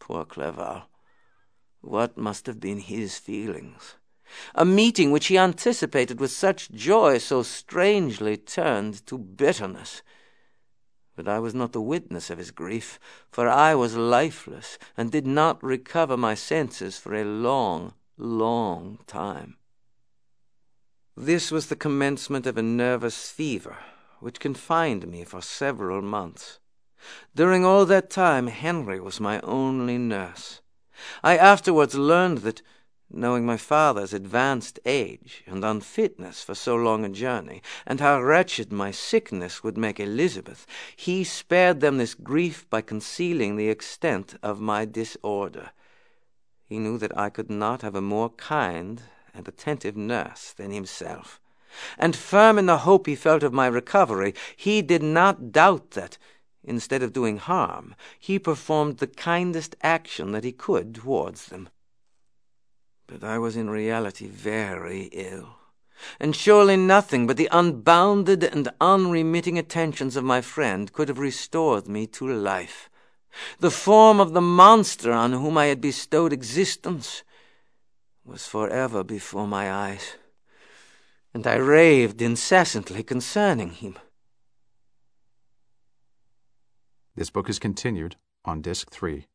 Poor Clerval! What must have been his feelings? A meeting which he anticipated with such joy so strangely turned to bitterness. But I was not the witness of his grief, for I was lifeless, and did not recover my senses for a long, long time. This was the commencement of a nervous fever, which confined me for several months. During all that time Henry was my only nurse. I afterwards learned that, knowing my father's advanced age and unfitness for so long a journey, and how wretched my sickness would make Elizabeth, he spared them this grief by concealing the extent of my disorder. He knew that I could not have a more kind and attentive nurse than himself, and firm in the hope he felt of my recovery, he did not doubt that, instead of doing harm, he performed the kindest action that he could towards them. But I was in reality very ill, and surely nothing but the unbounded and unremitting attentions of my friend could have restored me to life. The form of the monster on whom I had bestowed existence was forever before my eyes, and I raved incessantly concerning him. This book is continued on Disc 3.